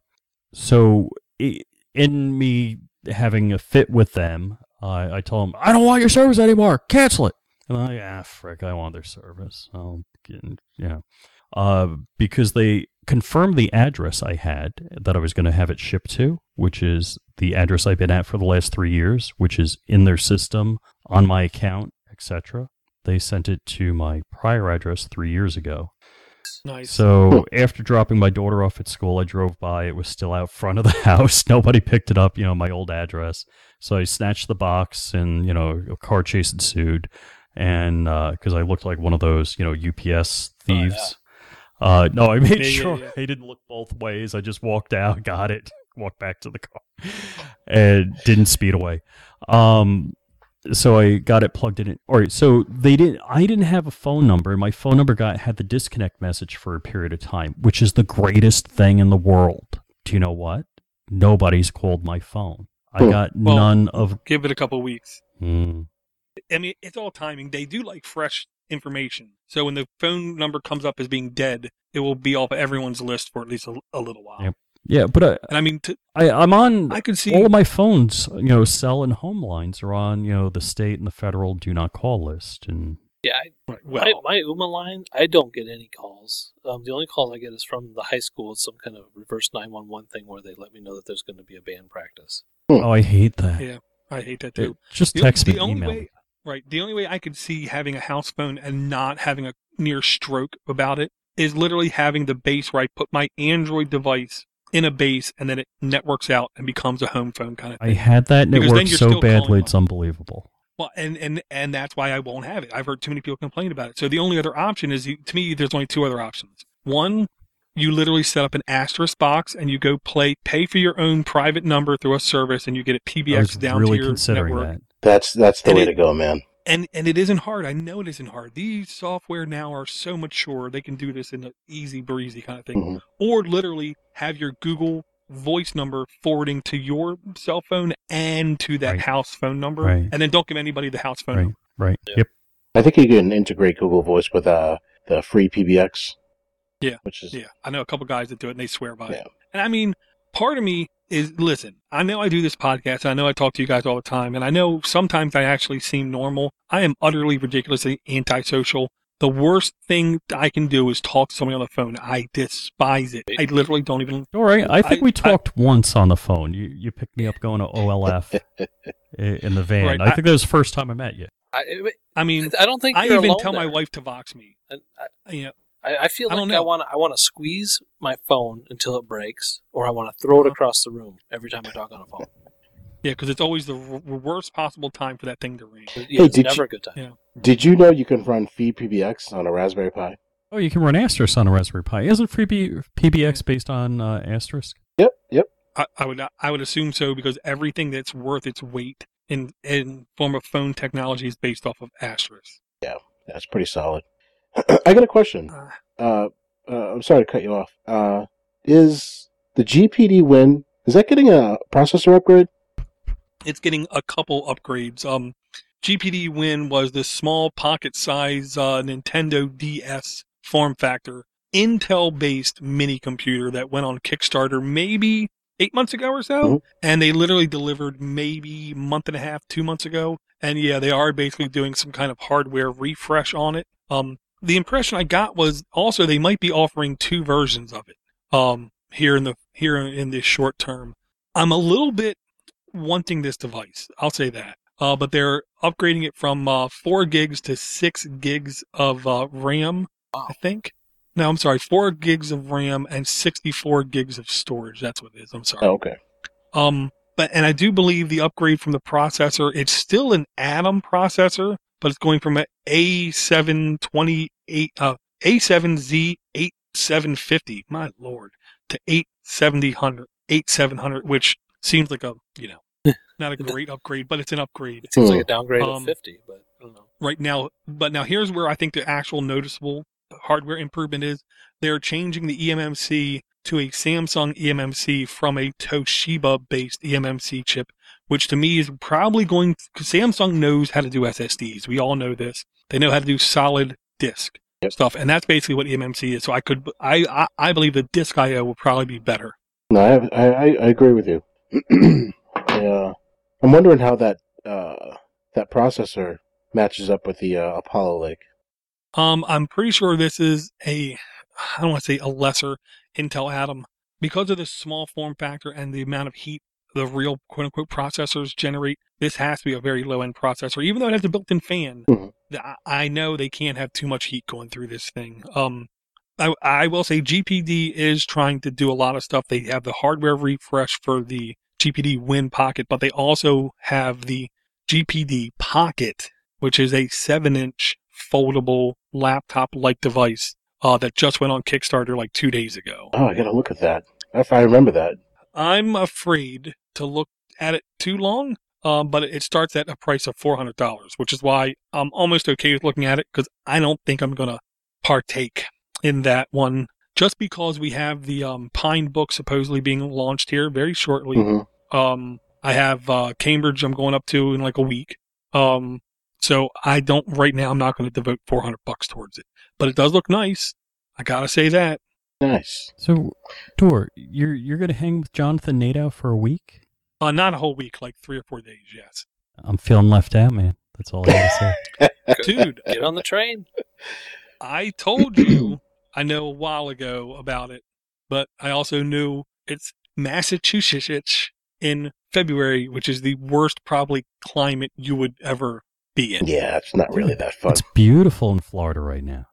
so i in me having a fit with them, uh, I told them, I don't want your service anymore. Cancel it. And I'm like, ah, frick, I want their service. I'll get, you know, uh, because they confirmed the address I had that I was going to have it shipped to, which is the address I've been at for the last three years, which is in their system, on my account, et cetera. They sent it to my prior address three years ago. Nice. So after dropping my daughter off at school, I drove by. It was still out front of the house. Nobody picked it up, you know, my old address. So I snatched the box and, you know, a car chase ensued. And because I looked like one of those, you know, U P S thieves. Uh, no, I made Yeah, yeah, sure yeah. I didn't look both ways. I just walked out, got it, walked back to the car, and didn't speed away. Um, so I got it plugged in. All right, so they didn't. I didn't have a phone number. My phone number got had the disconnect message for a period of time, which is the greatest thing in the world. Do you know what? Nobody's called my phone. I Hmm. got Well, none of. Give it a couple weeks. Hmm. I mean, it's all timing. They do like fresh information. So when the phone number comes up as being dead, it will be off everyone's list for at least a, a little while. Yep. Yeah, but I, And I mean, to, I, I'm on. I could see. All of my phones, you know, cell and home lines are on, you know, the state and the federal do not call list. And yeah, I, Right, well, my, my Uma line, I don't get any calls. Um, the only calls I get is from the high school. It's some kind of reverse nine one one thing where they let me know that there's going to be a band practice. oh, I hate that. Yeah, I hate that It- too. just The- text the me, only email way, me. Right. The only way I could see having a house phone and not having a near stroke about it is literally having the base where I put my Android device in a base and then it networks out and becomes a home phone kind of I thing. had that and it Because then worked you're so still badly, calling it's unbelievable. Well, and, and, and that's why I won't have it. I've heard too many people complain about it. So the only other option is, to me, there's only two other options. One, you literally set up an asterisk box and you go play, pay for your own private number through a service, and you get it P B X I was down really to your considering network. that. That's that's the And way it- to go, man. And and it isn't hard. I know it isn't hard. These software now are so mature; they can do this in an easy breezy kind of thing. Mhm. Or literally have your Google voice number forwarding to your cell phone and to that Right. house phone number, Right. and then don't give anybody the house phone Right, number. right. Yeah. Yep. I think you can integrate Google Voice with uh, the free P B X. Yeah. Which is Yeah, I know a couple guys that do it, and they swear by Yeah. it. And I mean, part of me is, listen, I know I do this podcast, and I know I talk to you guys all the time, and I know sometimes I actually seem normal. I am utterly ridiculously antisocial. The worst thing I can do is talk to somebody on the phone. I despise it. I literally don't even. All right. I think I- we talked once on the phone. You you picked me up going to O L F i- in the van. Right, I I- think that was the first time I met you. I, I mean, I don't think I you're even alone tell my there. wife to Vox me. I, I, You know, I I feel I don't like I know. want to I want to squeeze my phone until it breaks, or I want to throw it Uh-huh. across the room every time I talk on a phone. yeah, because it's always the w- worst possible time for that thing to ring. Yeah, Hey, it's did never you- a good time. Yeah. Did you know you can run free P B X on a Raspberry Pi? Oh, you can run Asterisk on a Raspberry Pi. Isn't free P- PBX based on uh, Asterisk? Yep, yep. I, I would I would assume so, because everything that's worth its weight in in form of phone technology is based off of Asterisk. That's pretty solid. I got a question. Uh, Uh, uh, I'm sorry to cut you off. Uh, is the G P D Win, is that getting a processor upgrade? it's getting a couple upgrades. Um, G P D Win was this small pocket-size uh, Nintendo D S form factor, Intel-based mini computer that went on Kickstarter maybe eight months ago or so, Mhm. and they literally delivered maybe a month and a half, two months ago. And yeah, they are basically doing some kind of hardware refresh on it. Um, the impression I got was also they might be offering two versions of it. Um, here in the here in this short term, I'm a little bit wanting this device. I'll say that. Uh, but they're upgrading it from uh, four gigs to six gigs of uh, RAM. Wow. I think. No, I'm sorry, four gigs of RAM and sixty-four gigs of storage. That's what it is. I'm sorry. Oh, okay. Um, but and I do believe the upgrade from the processor, it's still an Atom processor, but it's going from an A seven twenty-eight, uh, A seven Z eighty-seven fifty, my lord, to eight seventy hundred, eight seven hundred, which seems like a, you know, not a great upgrade, but it's an upgrade It seems Hmm. like a downgrade Um, of fifty, but I don't know. right now. But now here's where I think the actual noticeable hardware improvement is. They're changing the E M M C to a Samsung E M M C from a Toshiba-based E M M C chip, which to me is probably going, because Samsung knows how to do S S Ds. We all know this. They know how to do solid disk Yep. stuff, and that's basically what E M M C is. So I could, I, I, I believe the disk I O will probably be better. No, I, I, I I agree with you. Yeah, I'm wondering how that uh, that processor matches up with the uh, Apollo Lake. Um, I'm pretty sure this is a, I don't want to say a lesser Intel Atom, because of the small form factor and the amount of heat the real quote unquote processors generate. This has to be a very low end processor, even though it has a built-in fan. Mhm. the- I- I know they can't have too much heat going through this thing. Um, I, I will say G P D is trying to do a lot of stuff. They have the hardware refresh for the G P D Win Pocket, but they also have the G P D Pocket, which is a seven inch foldable laptop-like device uh, that just went on Kickstarter like two days ago. Oh, I gotta look at that. If I remember that. I'm afraid to look at it too long, um, but it starts at a price of four hundred dollars, which is why I'm almost okay with looking at it, because I don't think I'm going to partake in that one, just because we have the um, Pine book supposedly being launched here very shortly. Mhm. Um, I have uh, Cambridge I'm going up to in like a week. Um, so I don't, right now, I'm not going to devote four hundred bucks towards it. But it does look nice. I got to say that. Nice. So, Dor, you're you're gonna hang with Jonathan Nadeau for a week? Uh, not a whole week, like three or four days, yes. I'm feeling left out, man. That's all I gotta say. Dude, Get on the train. I told you, I know a while ago about it, but I also knew it's Massachusetts in February, which is the worst probably climate you would ever be in. Yeah, it's not really that fun. It's beautiful in Florida right now.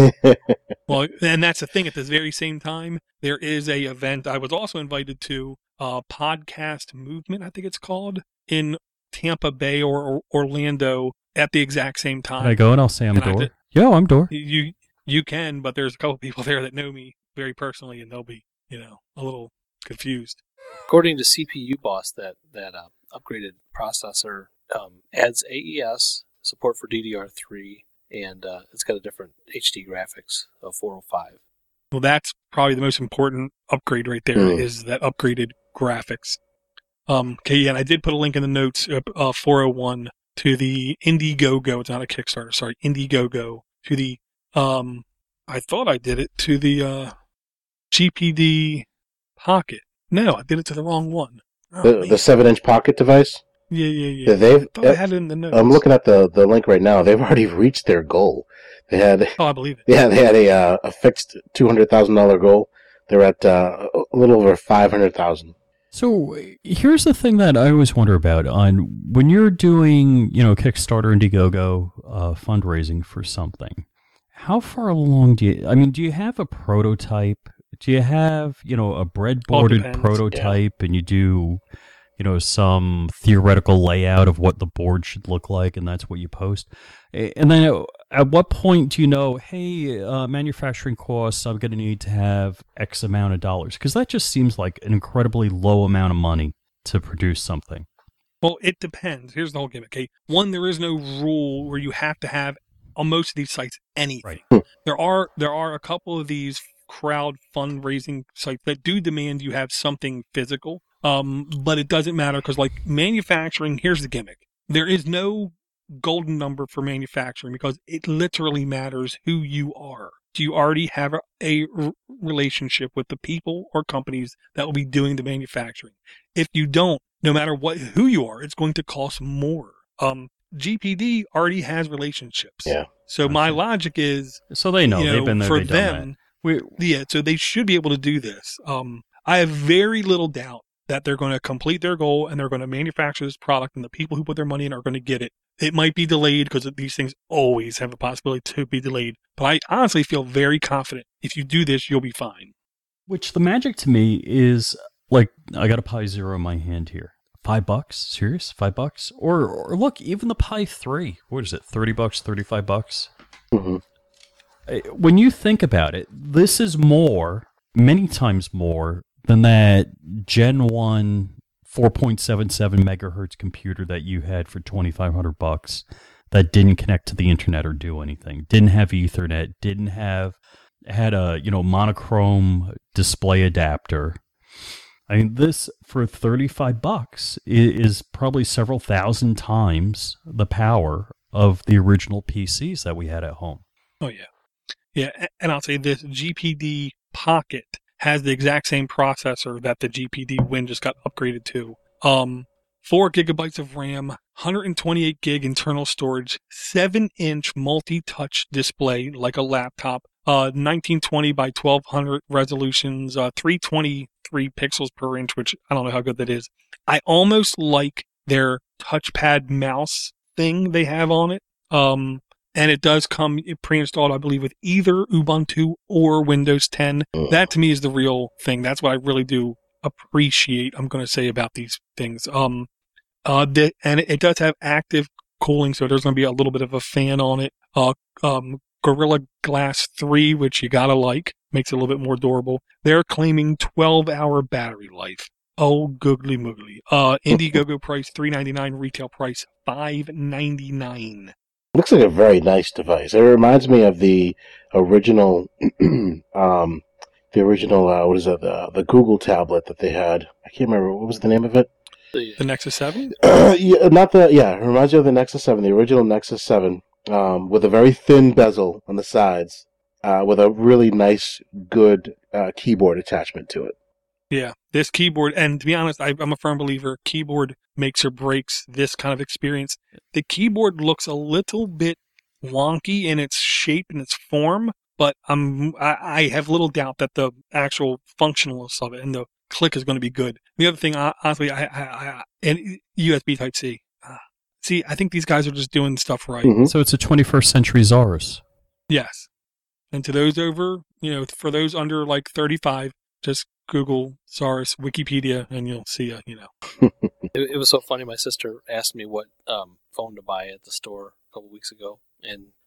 Well, and that's the thing. At this very same time, there is a event I was also invited to, uh, Podcast Movement, I think it's called, in Tampa Bay or, or Orlando at the exact same time. Can I go and I'll say I'm And I Dor? did- Yo, I'm Dor. You you can, but there's a couple people there that know me very personally, and they'll be, you know, a little confused. According to C P U Boss, that that uh, upgraded processor um, adds A E S support for D D R three, and uh, it's got a different H D graphics of four oh five. Well, that's probably the most important upgrade right there, mm. is that upgraded graphics. Um, okay, yeah, and I did put a link in the notes, uh, four oh one, to the Indiegogo. It's not a Kickstarter, sorry, Indiegogo. To the, um, I thought I did it to the uh, G P D Pocket. No, I did it to the wrong one. Oh, the the seven-inch pocket device? Yeah, yeah, yeah. They've, I thought I had it in the notes. I'm looking at the, the link right now. They've already reached their goal. They had. Oh, I believe it. Yeah, they had a uh, a fixed two hundred thousand dollars goal. They're at uh, a little over five hundred thousand dollars. So here's the thing that I always wonder about: on when you're doing, you know, Kickstarter, Indiegogo, uh, fundraising for something, how far along do you? I mean, do you have a prototype? Do you have, you know, a breadboarded prototype, yeah. and you do, you know, some theoretical layout of what the board should look like, and that's what you post? And then at what point do you know, hey, uh, manufacturing costs, I'm going to need to have X amount of dollars? Because that just seems like an incredibly low amount of money to produce something. Well, it depends. Here's the whole gimmick. Okay? One, there is no rule where you have to have, on most of these sites, anything. Right. There are there are a couple of these crowd fundraising sites that do demand you have something physical, um, but it doesn't matter because, like, manufacturing, here's the gimmick. There is no golden number for manufacturing because it literally matters who you are. Do you already have a, a r- relationship with the people or companies that will be doing the manufacturing? If you don't, no matter what who you are, it's going to cost more. Um, G P D already has relationships. Yeah. So okay. My logic is, so they know, you know they've been there, for they've them. Done that. We, yeah, so they should be able to do this. Um, I have very little doubt that they're going to complete their goal and they're going to manufacture this product, and the people who put their money in are going to get it. It might be delayed because these things always have a possibility to be delayed. But I honestly feel very confident if you do this, you'll be fine. Which the magic to me is, like, I got a Pi Zero in my hand here. Five bucks? Serious? Five bucks? Or, or look, even the Pi three. What is it? thirty bucks, thirty-five bucks? Mm-hmm. When you think about it, this is more, many times more, than that Gen one four point seven seven megahertz computer that you had for twenty-five hundred bucks that didn't connect to the internet or do anything, didn't have Ethernet, didn't have, had a, you know, monochrome display adapter. I mean, this for thirty-five bucks is probably several thousand times the power of the original P Cs that we had at home. Oh, yeah. Yeah, and I'll say this, G P D Pocket has the exact same processor that the G P D Win just got upgraded to. Um, four gigabytes of RAM, one hundred twenty-eight gig internal storage, seven inch multi-touch display like a laptop, uh, nineteen twenty by twelve hundred resolutions, uh, three twenty-three pixels per inch, which I don't know how good that is. I almost like their touchpad mouse thing they have on it. Um, And it does come pre-installed, I believe, with either Ubuntu or Windows ten. Mm. That, to me, is the real thing. That's what I really do appreciate, I'm going to say, about these things. Um, uh, the, and it, it does have active cooling, so there's going to be a little bit of a fan on it. Uh, um, Gorilla Glass three, which you got to like, makes it a little bit more durable. They're claiming twelve-hour battery life. Oh, googly moogly. Uh, Indiegogo price three ninety-nine, retail price five ninety-nine. Looks like a very nice device. It reminds me of the original, um, the original, uh, what is it, the, the Google tablet that they had. I can't remember, what was the name of it? The, the Nexus seven? Uh, yeah, not the, yeah, it reminds you of the Nexus seven, the original Nexus seven, um, with a very thin bezel on the sides, uh, with a really nice, good uh, keyboard attachment to it. Yeah, this keyboard, and to be honest, I, I'm a firm believer, keyboard makes or breaks this kind of experience. The keyboard looks a little bit wonky in its shape and its form, but I'm, I, I have little doubt that the actual functionalness of it and the click is going to be good. The other thing, honestly, I, I, I and U S B Type-C. Uh, see, I think these guys are just doing stuff right. Mm-hmm. So it's a twenty-first century Zaurus. Yes. And to those over, you know, for those under like thirty-five, just Google Zaurus Wikipedia, and you'll see a, you know. it, it was so funny. My sister asked me what um, phone to buy at the store a couple weeks ago, and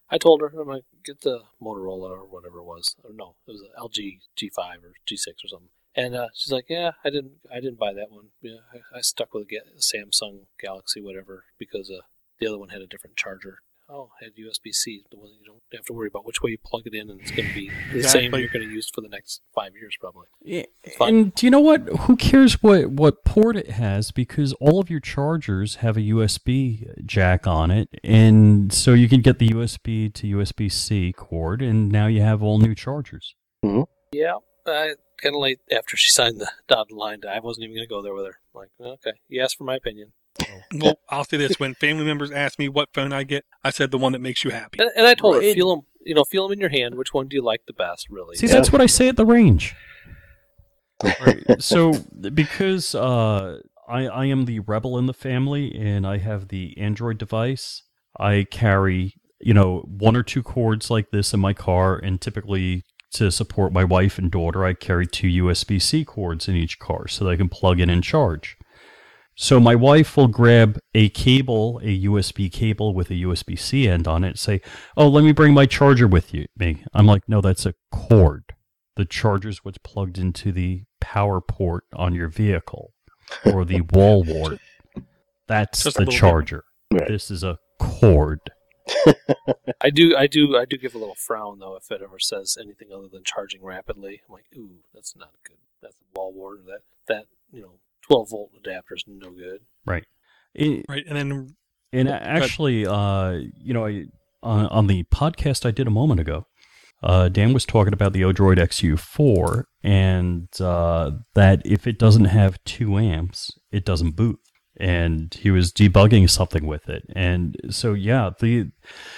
I told her, I'm like, get the Motorola or whatever it was. Or no, it was an L G G five or G six or something. And uh, she's like, yeah, I didn't I didn't buy that one. Yeah, I, I stuck with a Samsung Galaxy, whatever, because uh, the other one had a different charger. Oh, it had U S B C. The one you don't have to worry about which way you plug it in, and it's going to be the exactly. same you're going to use for the next five years, probably. Yeah, and do you know what? Who cares what, what port it has? Because all of your chargers have a U S B jack on it, and so you can get the U S B to U S B C cord, and now you have all new chargers. Mm-hmm. Yeah, I kind of late after she signed the dotted line. I wasn't even going to go there with her. I'm like, okay, you asked for my opinion. Well, I'll say this: when family members ask me what phone I get, I said the one that makes you happy. And, and I told her, feel them, you know, feel them in your hand. Which one do you like the best? Really? See, yeah. That's what I say at the range. Right. So, because uh, I I am the rebel in the family, and I have the Android device, I carry you know one or two cords like this in my car, and typically to support my wife and daughter, I carry two U S B C cords in each car so that I can plug in and charge. So my wife will grab a cable, a U S B cable with a U S B C end on it, and say, oh, let me bring my charger with you. Me. I'm like, no, that's a cord. The charger's what's plugged into the power port on your vehicle or the wall wart. That's Just the charger. Right. This is a cord. I do, I do, I do give a little frown though if it ever says anything other than charging rapidly. I'm like, ooh, that's not good. That's a wall wart. That that you know. twelve volt adapter is no good. Right. It, right. And then, and actually, uh, you know, I, on, on the podcast I did a moment ago, uh, Dan was talking about the Odroid X U four, and uh, that if it doesn't have two amps, it doesn't boot. And he was debugging something with it. And so, yeah, the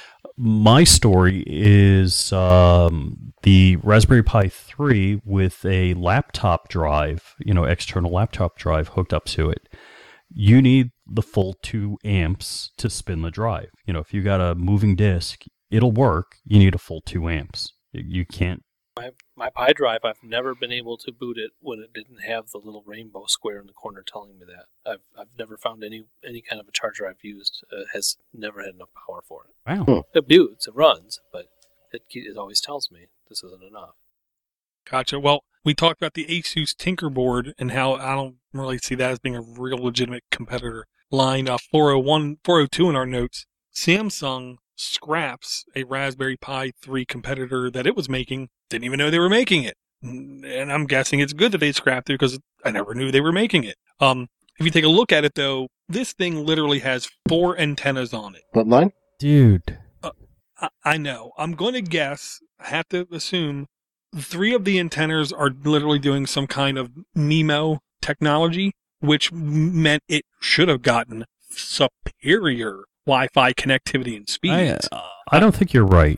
my story is um, the Raspberry Pi three with a laptop drive, you know, external laptop drive hooked up to it. You need the full two amps to spin the drive. You know, if you got a moving disk, it'll work. You need a full two amps. You can't. My my Pi drive, I've never been able to boot it when it didn't have the little rainbow square in the corner telling me that. I've I've never found any any kind of a charger I've used uh, has never had enough power for it. Wow. It boots, it runs, but it it always tells me this isn't enough. Gotcha. Well, we talked about the Asus Tinkerboard and how I don't really see that as being a real legitimate competitor. Line uh, four oh one, four oh two in our notes, Samsung scraps a Raspberry Pi three competitor that it was making. Didn't even know they were making it. And I'm guessing it's good that they scrapped it because I never knew they were making it. Um, if you take a look at it, though, this thing literally has four antennas on it. What line? Dude. Uh, I, I know. I'm going to guess, I have to assume, three of the antennas are literally doing some kind of MIMO technology, which meant it should have gotten superior Wi-Fi connectivity and speed. I, uh, I don't think you're right.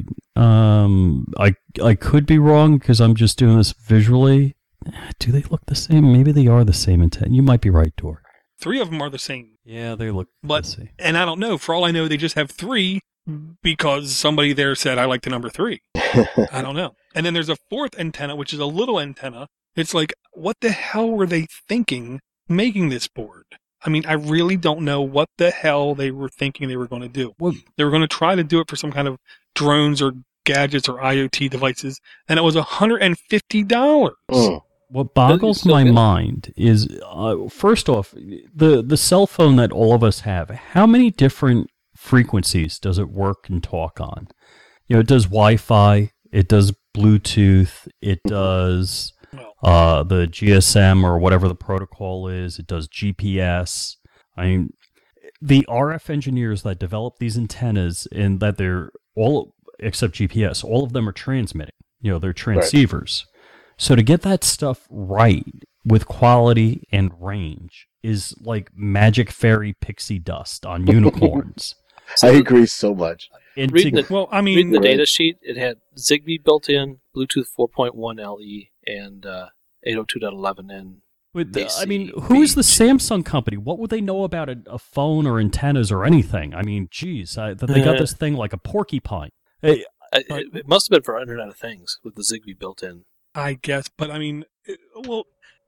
Um, I I could be wrong because I'm just doing this visually. Do they look the same? Maybe they are the same intent. You might be right, Dor. Three of them are the same. Yeah, they look. But and I don't know. For all I know, they just have three because somebody there said I like the number three. I don't know. And then there's a fourth antenna, which is a little antenna. It's like, what the hell were they thinking making this board? I mean, I really don't know what the hell they were thinking they were going to do. Well, they were going to try to do it for some kind of drones or gadgets or IoT devices, and it was one hundred fifty dollars. Mm. What boggles my mind is, uh, first off, the, the cell phone that all of us have, how many different frequencies does it work and talk on? You know, it does Wi-Fi, it does Bluetooth, it does... Uh, the G S M or whatever the protocol is, it does G P S. I mean, the R F engineers that develop these antennas and that they're all, except G P S, all of them are transmitting. You know, they're transceivers. Right. So to get that stuff right with quality and range is like magic fairy pixie dust on unicorns. I agree so much. Reading the, well, I mean, reading the right. data sheet, it had Zigbee built in, Bluetooth four point one L E, and uh, eight oh two dot eleven N. With the, I mean, who is the Samsung company? What would they know about a, a phone or antennas or anything? I mean, geez, I, that they got this thing like a porcupine. Hey, it, it must have been for Internet of Things with the Zigbee built in. I guess, but I mean, it, well,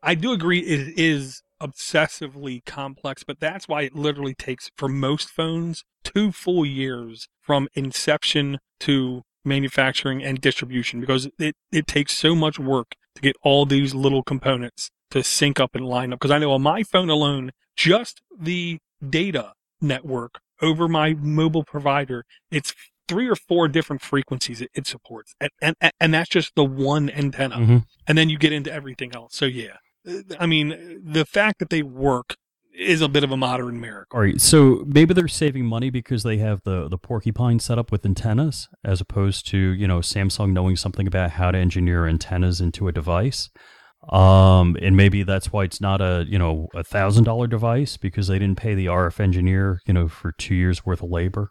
I do agree it is obsessively complex, but that's why it literally takes, for most phones, two full years from inception to manufacturing and distribution, because it, it takes so much work to get all these little components to sync up and line up. Because I know on my phone alone, just the data network over my mobile provider, it's three or four different frequencies it, it supports. And, and, and that's just the one antenna. Mm-hmm. And then you get into everything else. So yeah, I mean, the fact that they work is a bit of a modern miracle. All right, so maybe they're saving money because they have the, the Porcupine set up with antennas, as opposed to, you know, Samsung knowing something about how to engineer antennas into a device. Um, and maybe that's why it's not a, you know, a thousand dollar device, because they didn't pay the R F engineer, you know, for two years worth of labor.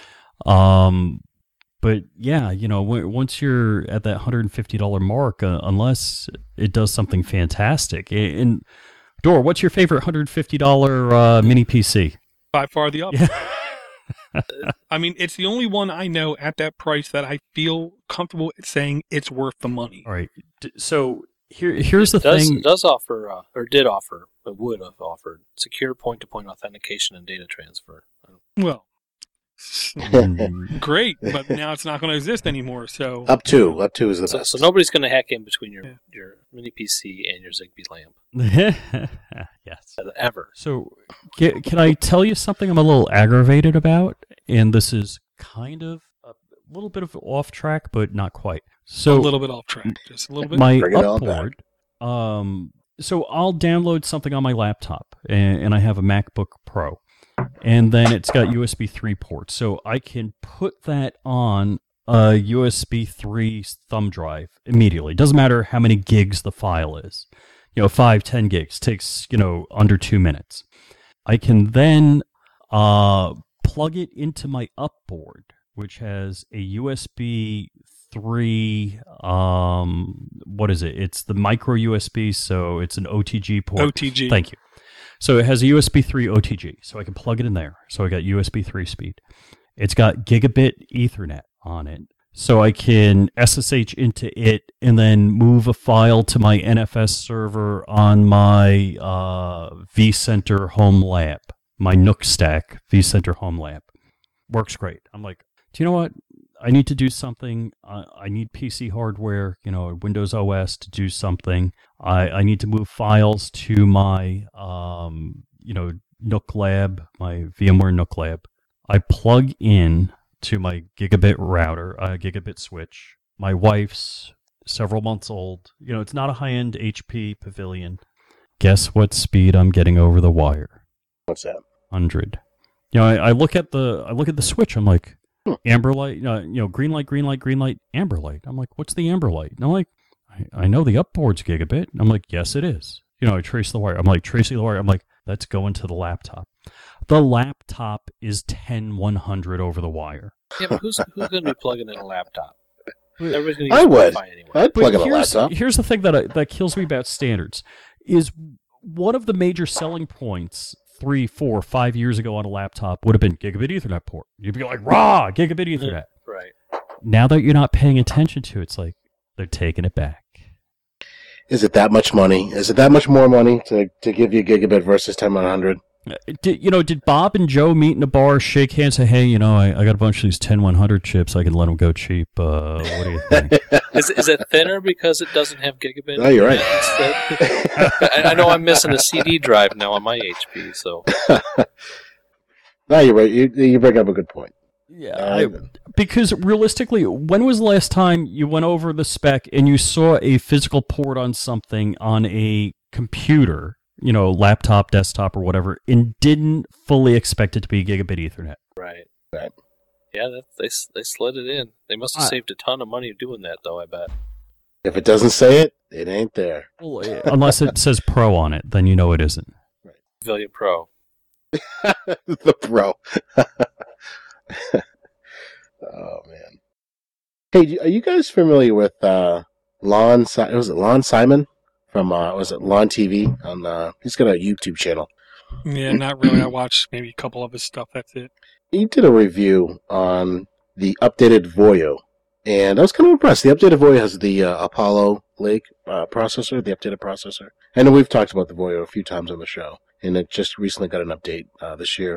Um, but yeah, you know, w- once you're at that one hundred fifty dollars mark, uh, unless it does something fantastic. And Dor, what's your favorite one hundred fifty dollars uh, mini P C? By far the up. Yeah. I mean, it's the only one I know at that price that I feel comfortable saying it's worth the money. All right. D- So here, here's the it does, thing. It does offer, uh, or did offer, but would have offered secure point-to-point authentication and data transfer. Well, Mm, great, but now it's not going to exist anymore. So Up two. Up two is the So, best. so nobody's going to hack in between your, Yeah. your mini P C and your Zigbee lamp yes. ever. So can, can I tell you something I'm a little aggravated about? And this is kind of a little bit of off track, but not quite. So a little bit off track, just a little bit. my Bring it all back. upboard, um, so I'll download something on my laptop, and, and I have a MacBook Pro, and then it's got U S B three ports, so I can put that on a U S B three thumb drive immediately. Doesn't matter how many gigs the file is. You know, five, ten gigs takes, you know, under two minutes. I can then uh, plug it into my upboard, which has a U S B three, um, what is it? It's the micro U S B, so it's an O T G port. O T G. Thank you. So it has a U S B three O T G, so I can plug it in there. So I got U S B three speed. It's got gigabit Ethernet on it, so I can S S H into it and then move a file to my N F S server on my uh, vCenter home lab, my Nook Stack vCenter home lab. Works great. I'm like, do you know what? I need to do something. Uh, I need P C hardware, you know, Windows O S to do something. I, I need to move files to my, um, you know, Nook Lab, my VMware Nook Lab. I plug in to my gigabit router, uh, gigabit switch. My wife's several months old. You know, it's not a high-end H P Pavilion. Guess what speed I'm getting over the wire? What's that? one hundred. You know, I, I look at the I look at the switch. I'm like, Hmm. amber light, uh, you know, green light, green light, green light, amber light. I'm like, what's the amber light? And I'm like, I, I know the upboard's gigabit. And I'm like, yes, it is. You know, I trace the wire. I'm like, tracing the wire. I'm like, let's go into the laptop. The laptop is ten one hundred over the wire. Yeah, but who's, who's going to be plugging in a laptop? Everybody's going to I use would. Wi-Fi anyway. I'd But plug in a here's, laptop. here's the thing that I, that kills me about standards is one of the major selling points three, four, five years ago on a laptop would have been gigabit Ethernet port. You'd be like, rah, gigabit Ethernet. Right. Now that you're not paying attention to it, it's like they're taking it back. Is it that much money? Is it that much more money to, to give you gigabit versus ten one hundred? Uh, Did, you know, did Bob and Joe meet in a bar, shake hands, say, hey, you know, I, I got a bunch of these ten one hundred chips. I can let them go cheap. Uh, what do you think? Is, is it thinner because it doesn't have gigabit? No, you're right. Instead? I, I know I'm missing a C D drive now on my H P, so No, you're right. You, you bring up a good point. Yeah, Uh, I, because realistically, when was the last time you went over the spec and you saw a physical port on something on a computer, you know, laptop, desktop, or whatever, and didn't fully expect it to be gigabit Ethernet? right. Right. Yeah, that, they they slid it in. They must have I- saved a ton of money doing that, though. I bet. If it doesn't say it, it ain't there. Well, eh, unless it says Pro on it, then you know it isn't. Pavilion Pro. The Pro. Oh man. Hey, are you guys familiar with uh, Lon? Si- was it Lon Simon from? Uh, was it Lon T V? On uh, he's got a YouTube channel. Yeah, not really. I watched maybe a couple of his stuff. That's it. He did a review on the updated Voyo, and I was kind of impressed. The updated Voyo has the uh, Apollo Lake uh, processor, the updated processor. I know we've talked about the Voyo a few times on the show, and it just recently got an update uh, this year.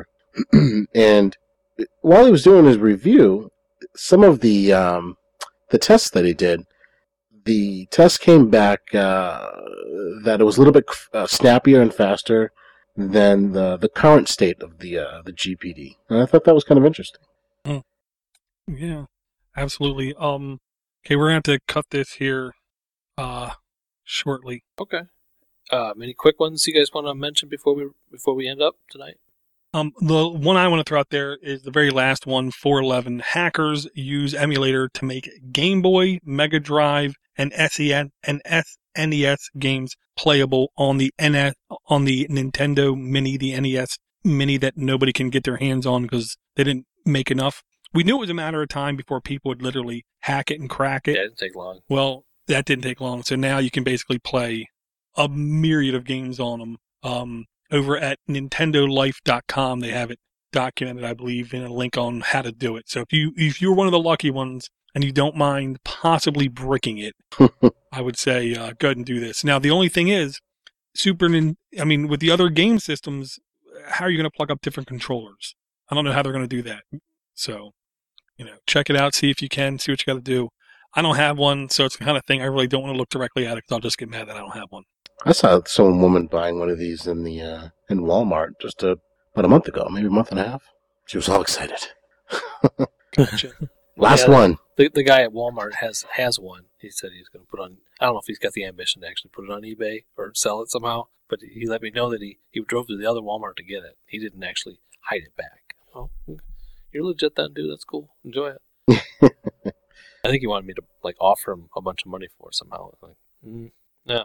And while he was doing his review, some of the um, the tests that he did, the test came back uh, that it was a little bit uh, snappier and faster than the the current state of the uh, the G P D, and I thought that was kind of interesting. Mm. Yeah, absolutely. Um, okay, we're gonna have to cut this here uh, shortly. Okay. Um, any quick ones you guys want to mention before we before we end up tonight? Um, the one I want to throw out there is the very last one, four eleven. Hackers use emulator to make Game Boy, Mega Drive, and S E N and S N E S games playable on the N S on the Nintendo Mini, the N E S Mini that nobody can get their hands on because they didn't make enough. We knew it was a matter of time before people would literally hack it and crack it. Yeah, it didn't take long. Well, that didn't take long. So now you can basically play a myriad of games on them. Um, over at Nintendo Life dot com, they have it documented, I believe, in a link on how to do it. So if you if you're one of the lucky ones and you don't mind possibly bricking it, I would say uh, go ahead and do this. Now, the only thing is, Super Nin- I mean, with the other game systems, how are you going to plug up different controllers? I don't know how they're going to do that. So, you know, check it out, see if you can, see what you got to do. I don't have one, so it's the kind of thing I really don't want to look directly at it because I'll just get mad that I don't have one. I saw some woman buying one of these in the uh, in Walmart just a, about a month ago, maybe a month and a half. She was all excited. Gotcha. Last Yeah, one. The the guy at Walmart has has one. He said he's going to put on. I don't know if he's got the ambition to actually put it on eBay or sell it somehow. But he let me know that he, he drove to the other Walmart to get it. He didn't actually hide it back. Oh, you're legit then, dude. That's cool. Enjoy it. I think he wanted me to like offer him a bunch of money for it somehow. Like, mm, yeah.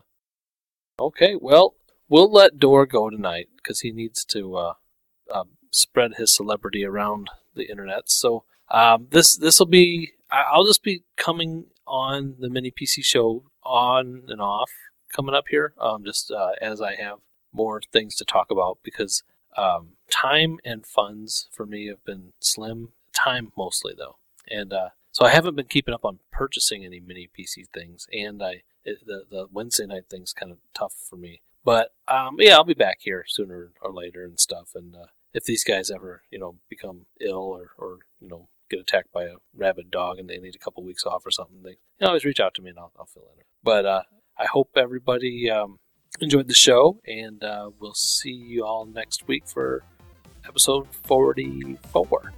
Okay, well, we'll let Dor go tonight because he needs to uh, um, spread his celebrity around the internet. So um, this this will be. I'll just be coming on the Mini P C show on and off coming up here, um, just uh, as I have more things to talk about because um, time and funds for me have been slim. Time mostly though, and uh, so I haven't been keeping up on purchasing any Mini P C things, and I. It, the the Wednesday night thing's kind of tough for me, but um, yeah, I'll be back here sooner or later and stuff. And uh, if these guys ever, you know, become ill or, or you know get attacked by a rabid dog and they need a couple weeks off or something, they you know, always reach out to me and I'll, I'll fill in. But uh, I hope everybody um, enjoyed the show, and uh, we'll see you all next week for episode forty-four.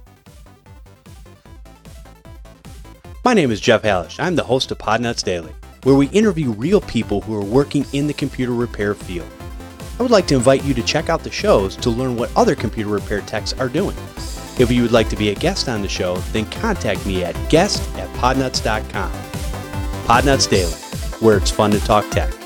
My name is Jeff Hallish. I'm the host of Podnuts Daily, where we interview real people who are working in the computer repair field. I would like to invite you to check out the shows to learn what other computer repair techs are doing. If you would like to be a guest on the show, then contact me at guest at podnuts dot com. Podnuts Daily, where it's fun to talk tech.